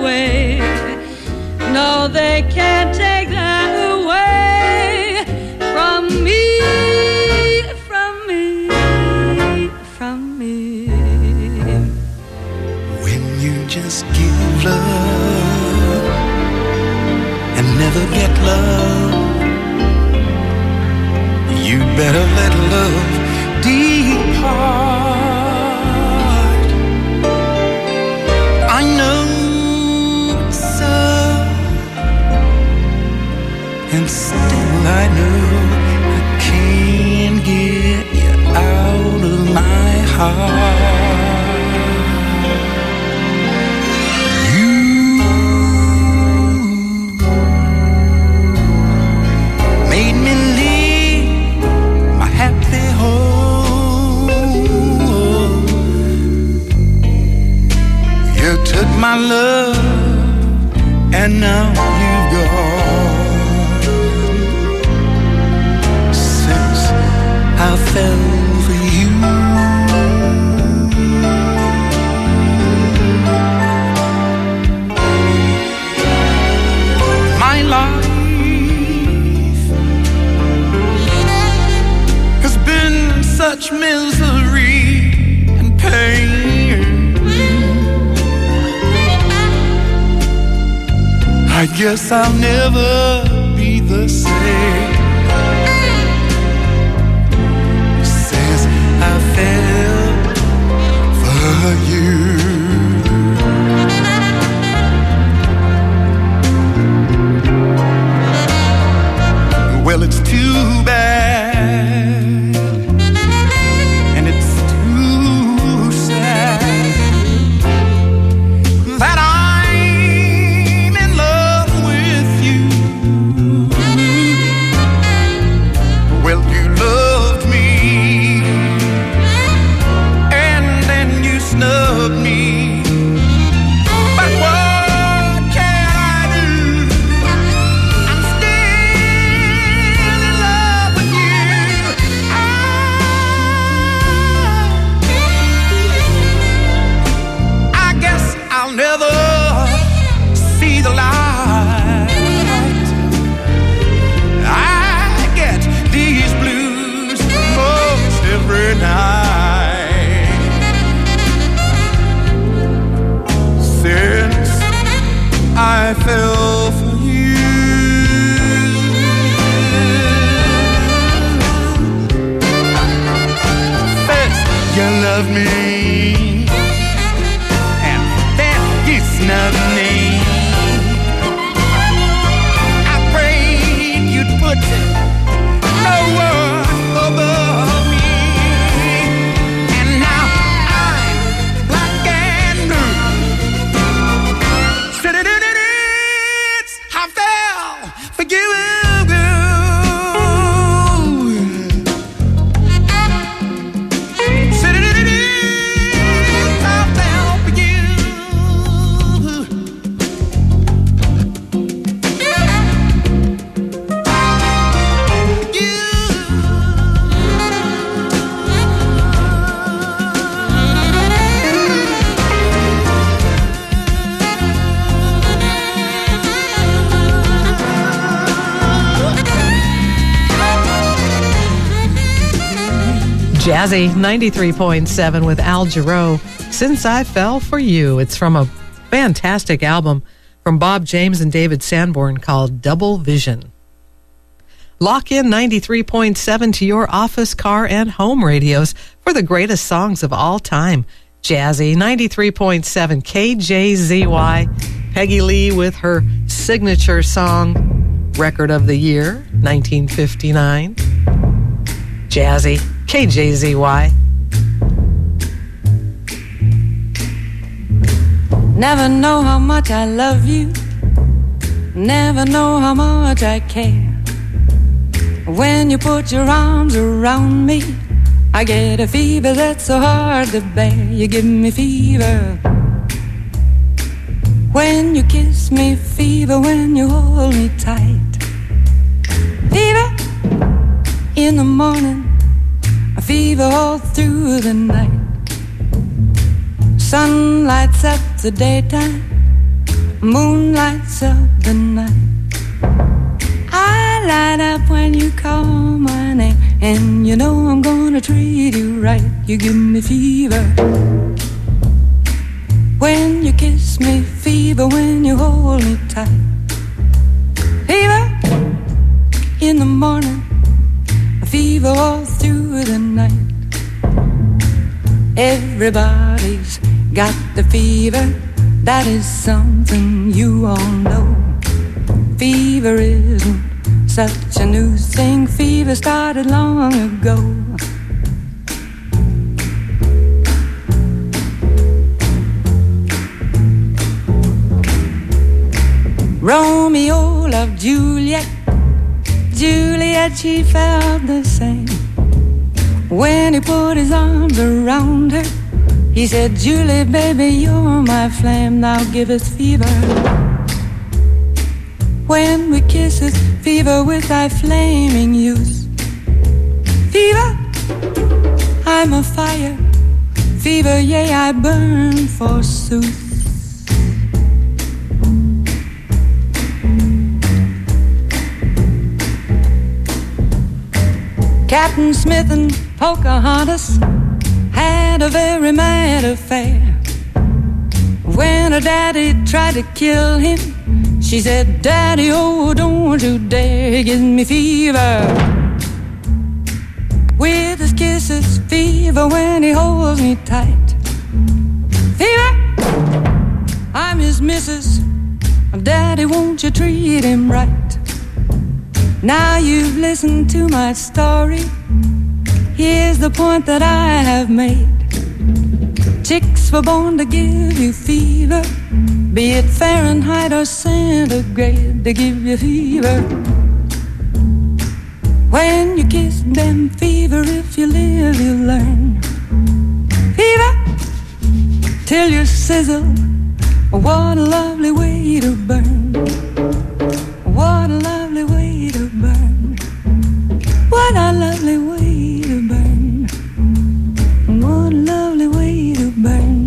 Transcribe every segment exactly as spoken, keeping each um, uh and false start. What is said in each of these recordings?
away. No, they can't take that away from me, from me, from me. When you just give love and never get love, you better let love depart. I know it's so, and still I know I can't get you out of my heart. You made me leave my happy home. You took my love and now you've gone. Since I fell for you, my life has been such misery and pain. I guess I'll never be the same. Since I fell for you. Well, it's too bad, and it's too sad that I'm in love with you. Well, you loved me, and then you snubbed me. But what can I do? I'm still in love with you. I, I guess I'll never see the light. I get these blues most every night. Since I fell for you, first you loved me, and then you snubbed me. I prayed you'd put no one above me, and now I'm black and blue. Citizens, I fell for you. Citizens, I fell for you. Jazzy ninety-three point seven with Al Jarreau, Since I Fell for You. It's from a fantastic album from Bob James and David Sanborn called Double Vision. Lock in ninety-three point seven to your office, car, and home radios for the greatest songs of all time. Jazzy ninety-three point seven K J Z Y. Peggy Lee with her signature song, Record of the Year, nineteen fifty-nine. Jazzy, K J Z Y. Never know how much I love you, never know how much I care. When you put your arms around me, I get a fever that's so hard to bear. You give me fever when you kiss me, fever when you hold me tight. Fever in the morning, a fever all through the night. Sun lights up the daytime, moon lights up the night. I light up when you call my name, and you know I'm gonna treat you right. You give me fever when you kiss me, fever when you hold me tight. Fever in the morning, fever all through the night. Everybody's got the fever, that is something you all know. Fever isn't such a new thing, fever started long ago. Romeo loved Juliet, Juliet, she felt the same. When he put his arms around her, he said, Julie, baby, you're my flame, now give us fever. When we kiss us, fever with thy flaming youth. Fever, I'm a fire, fever, yea, I burn forsooth. Captain Smith and Pocahontas had a very mad affair. When her daddy tried to kill him, she said, Daddy, oh, don't you dare give me fever. With his kisses, fever when he holds me tight. Fever, I'm his missus, Daddy, won't you treat him right? Now you've listened to my story, here's the point that I have made. Chicks were born to give you fever, be it Fahrenheit or centigrade, they give you fever. When you kiss them, fever, if you live, you learn. Fever, till you sizzle, what a lovely way to burn. What a lovely way to burn. What a lovely way to burn. What a lovely way to burn.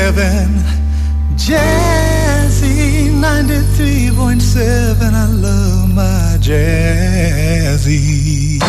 seven. Jazzy ninety-three point seven. I love my Jazzy.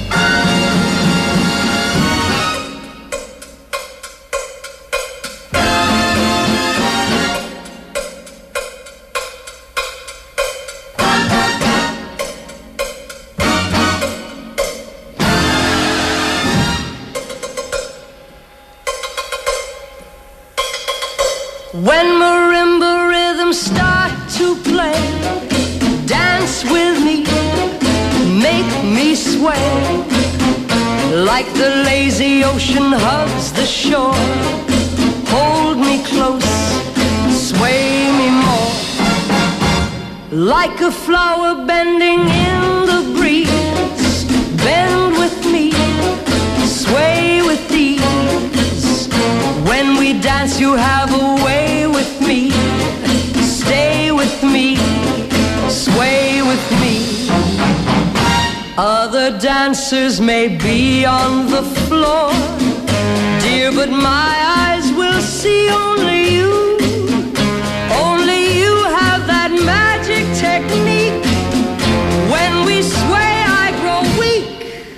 When marimba rhythms start to play, dance with me, make me sway. Like the lazy ocean hugs the shore, hold me close, sway me more. Like a flower bending in the breeze, bend with me, sway with ease. When we dance you have a way with me, stay with me, sway with me. Other dancers may be on the floor, dear, but my eyes will see only you. Only you have that magic technique. When we sway I grow weak.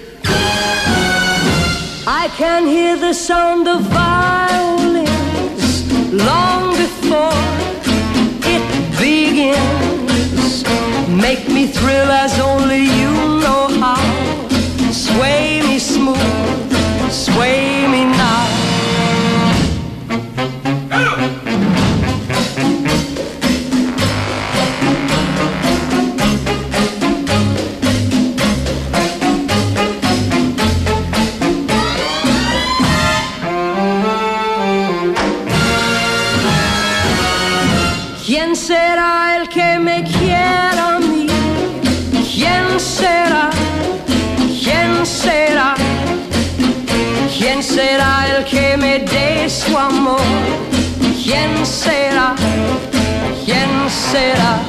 I can hear the sound of violins long before it begins. Make me thrill as only you know how. Sway me smooth, sway me now. ¿Quién será el que me quiera a mí? ¿Quién será? ¿Quién será? ¿Quién será el que me dé su amor? ¿Quién será? ¿Quién será?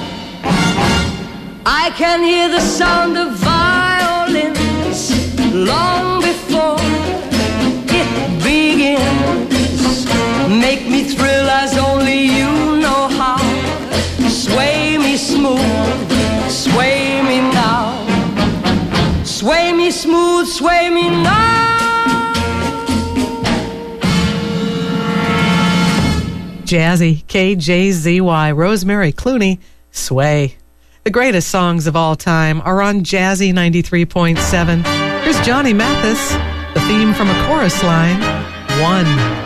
I can hear the sound of violins long before it begins. Make me thrill as only you know how. Sway me smooth, sway me now. Sway me smooth, sway me now. Jazzy, K J Z Y, Rosemary Clooney, Sway. The greatest songs of all time are on Jazzy ninety-three point seven. Here's Johnny Mathis, the theme from a chorus line, One.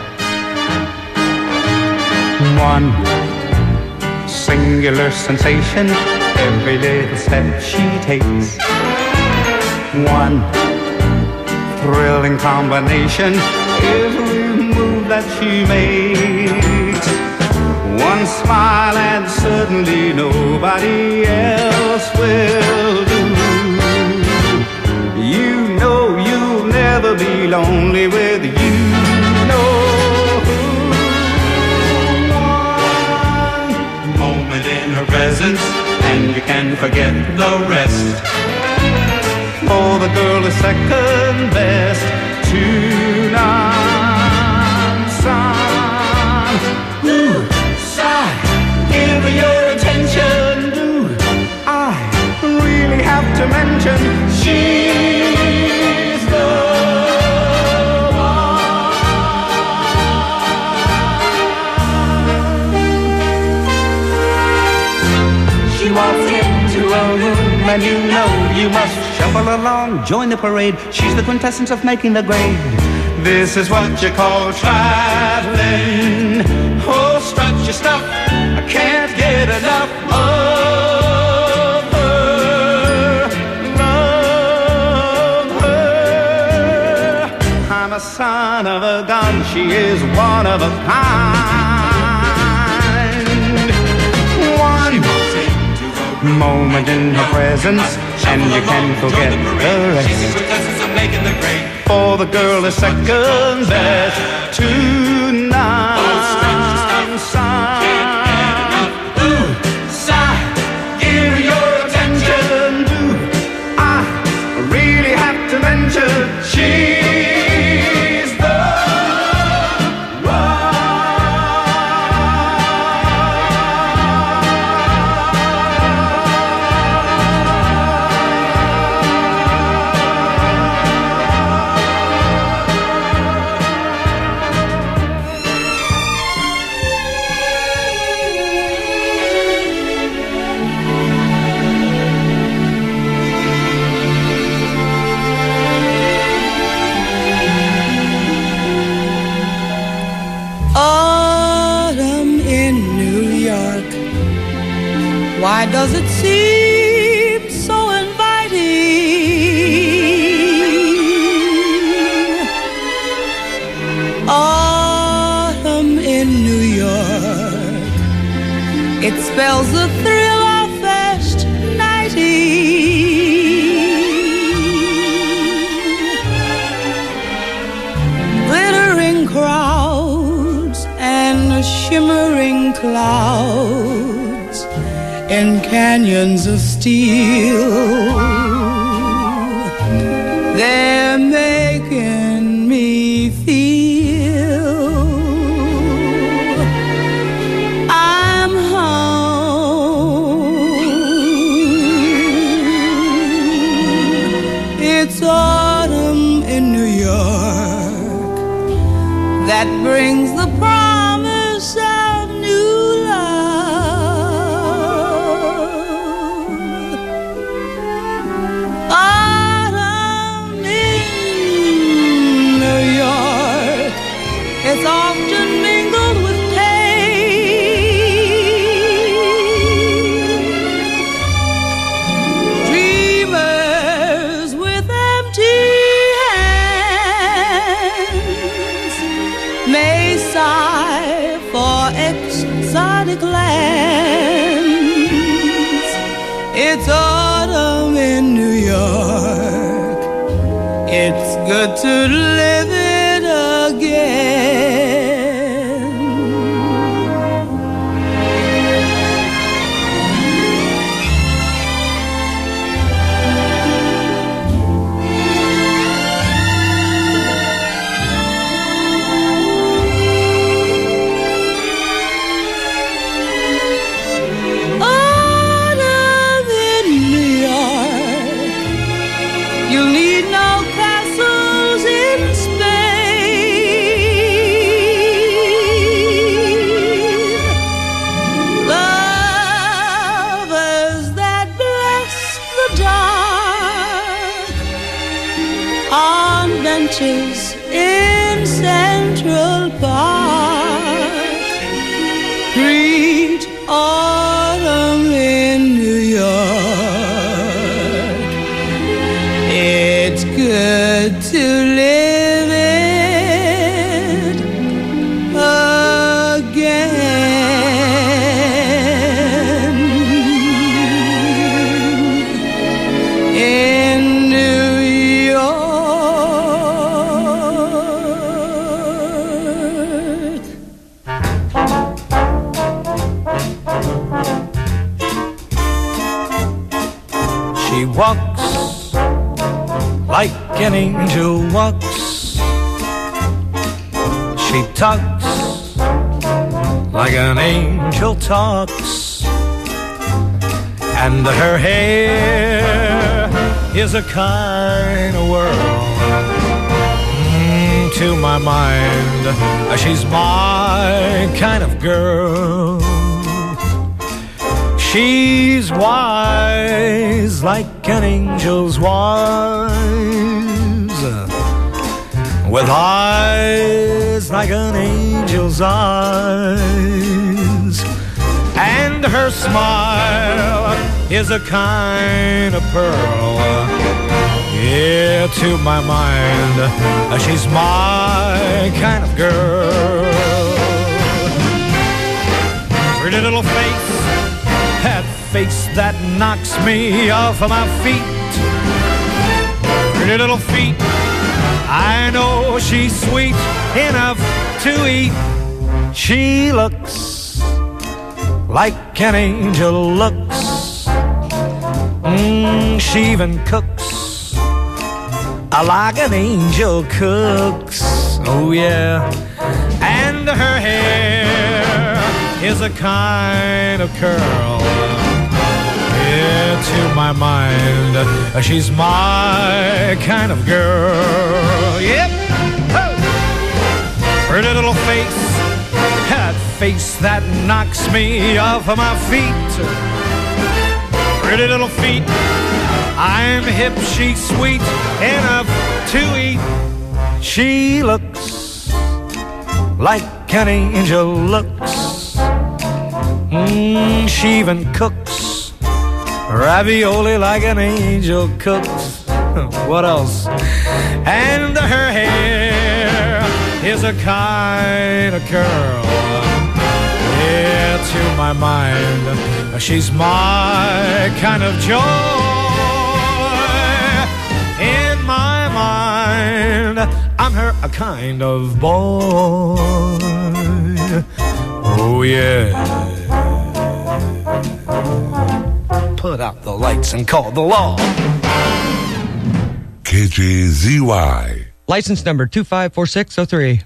One singular sensation, every little step she takes. One thrilling combination, every move that she makes. One smile and suddenly nobody else will do. You know you'll never be lonely with you. No. Presence, and you can forget the rest. Oh, the girl is second best to none. Son, ooh, sigh, give her your attention. Do I really have to mention she's the walks into a room and you know you must shuffle along, join the parade. She's the quintessence of making the grade. This is what you call traveling. Oh, strut your stuff, I can't get enough of her. Love her. I'm a son of a gun, she is one of a kind. One moment in her presence, and you can forget the rest. For the girl is second best to none. Son, ooh, sigh, give her your attention. Do I really have to mention she's the one? Why does it seem so inviting? Autumn in New York, it spells the thrill of first nighting. Glittering crowds and shimmering clouds in canyons of steel, they're making me feel I'm home. It's autumn in New York that brings the promise of new love. Autumn in New York is often mingled with pain. Dreamers with empty hands may sigh for exotic lands. It's autumn in New York. It's good to live it again. Autumn in New York, you'll need no castles in Spain. Lovers that bless the dark on benches in Central Park greet autumn in New York. It's good to live it again. In New York. She walks like an angel walks. She talks like an angel talks. And her hair is a kind of whirl. Mm, to my mind, she's my kind of girl. She's wise like an angel's wise, with eyes like an angel's eyes. And her smile is a kind of pearl. Yeah, to my mind, she's my kind of girl. Pretty little face, that face that knocks me off of my feet. Pretty little feet, I know she's sweet enough to eat. She looks like an angel looks. Mm, she even cooks like an angel cooks. Oh yeah. And her hair is a kind of curl. Yeah, to my mind, she's my kind of girl. Yep. Oh. Pretty little face, that face that knocks me off of my feet. Pretty little feet, I'm hip, she's sweet enough to eat. She looks like an angel looks. Mm, she even cooks ravioli like an angel cooks. What else? And her hair is a kind of curl. Yeah, to my mind, she's my kind of joy. In my mind, I'm her a kind of boy. Oh yeah. Put out the lights and call the law. K J Z Y. License number two five four six zero three.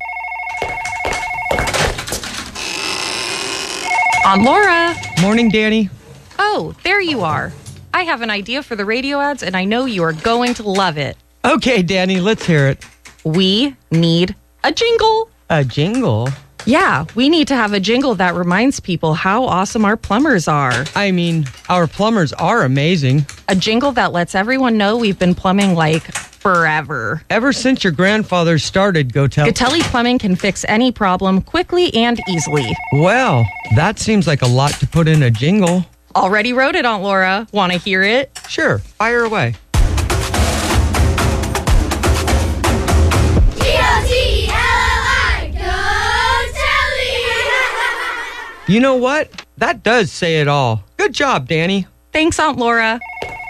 Aunt Laura. Morning, Danny. Oh, there you are. I have an idea for the radio ads, and I know you are going to love it. Okay, Danny, let's hear it. We need a jingle. A jingle? Yeah, we need to have a jingle that reminds people how awesome our plumbers are. I mean, our plumbers are amazing. A jingle that lets everyone know we've been plumbing like forever. Ever since your grandfather started Gotelli. Gotelli Plumbing can fix any problem quickly and easily. Well, that seems like a lot to put in a jingle. Already wrote it, Aunt Laura. Want to hear it? Sure, fire away. You know what? That does say it all. Good job, Danny. Thanks, Aunt Laura.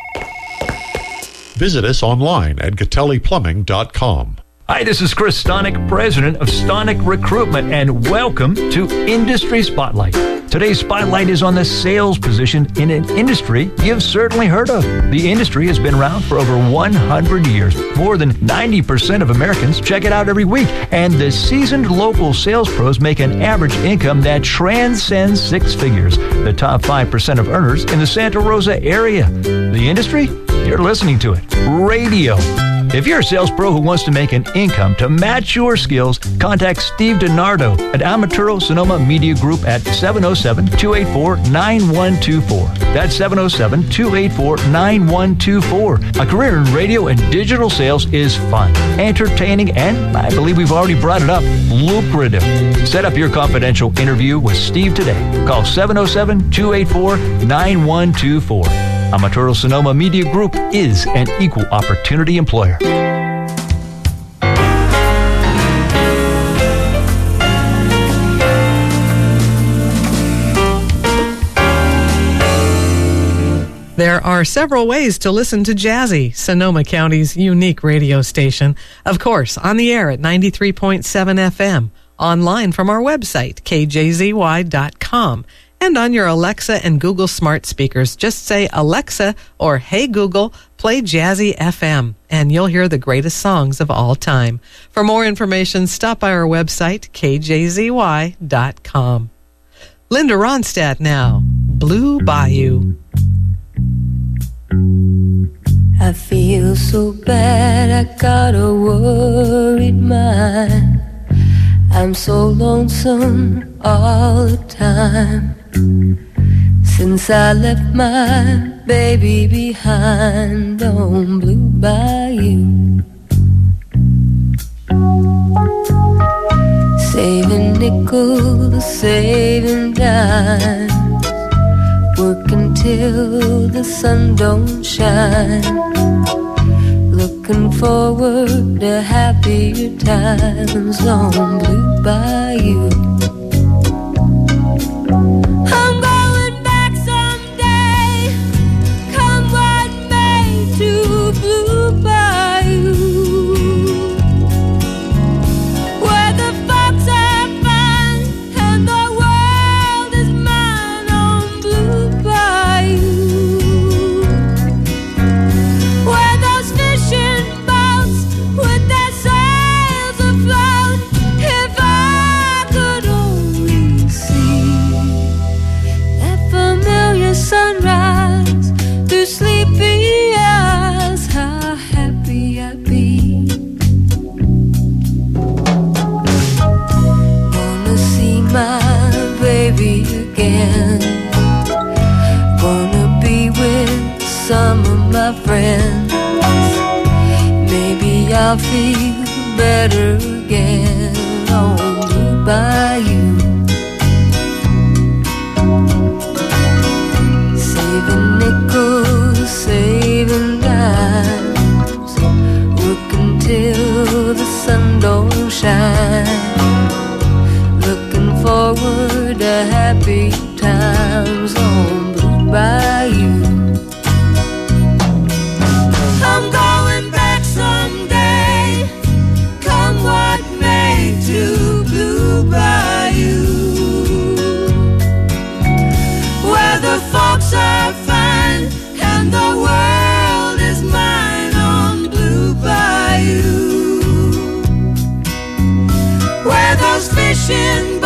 Visit us online at Gotelli Plumbing dot com. Hi, this is Chris Stonick, president of Stonick Recruitment, and welcome to Industry Spotlight. Today's spotlight is on the sales position in an industry you've certainly heard of. The industry has been around for over one hundred years. More than ninety percent of Americans check it out every week, and the seasoned local sales pros make an average income that transcends six figures. The top five percent of earners in the Santa Rosa area. The industry? You're listening to it. Radio. If you're a sales pro who wants to make an income to match your skills, contact Steve DiNardo at Amaturo Sonoma Media Group at seven oh seven, two eight four, nine one two four. That's seven oh seven, two eight four, nine one two four. A career in radio and digital sales is fun, entertaining, and I believe we've already brought it up, lucrative. Set up your confidential interview with Steve today. Call seven oh seven, two eight four, nine one two four. Amaturo Sonoma Media Group is an equal opportunity employer. There are several ways to listen to Jazzy, Sonoma County's unique radio station. Of course, on the air at ninety-three point seven F M, online from our website, K J Z Y dot com. And on your Alexa and Google smart speakers, just say, Alexa or Hey Google, play Jazzy F M, and you'll hear the greatest songs of all time. For more information, stop by our website, K J Z Y dot com. Linda Ronstadt now, Blue Bayou. I feel so bad, I got a worried mind. I'm so lonesome all the time. Since I left my baby behind on Blue Bayou. Saving nickels, saving dimes, working till the sun don't shine, looking forward to happier times on Blue Bayou. I'm going back someday, come what may, to Blue Bayou, where the folks are fine and the world is mine on Blue Bayou, where those fishing boats with their sails afloat. If I could only see that familiar sunrise through sleepy eyes, how happy I'd be. Wanna see my baby again, gonna be with some of my friends. Maybe I'll feel better again on Blue Bayou. Saving nickels, wishing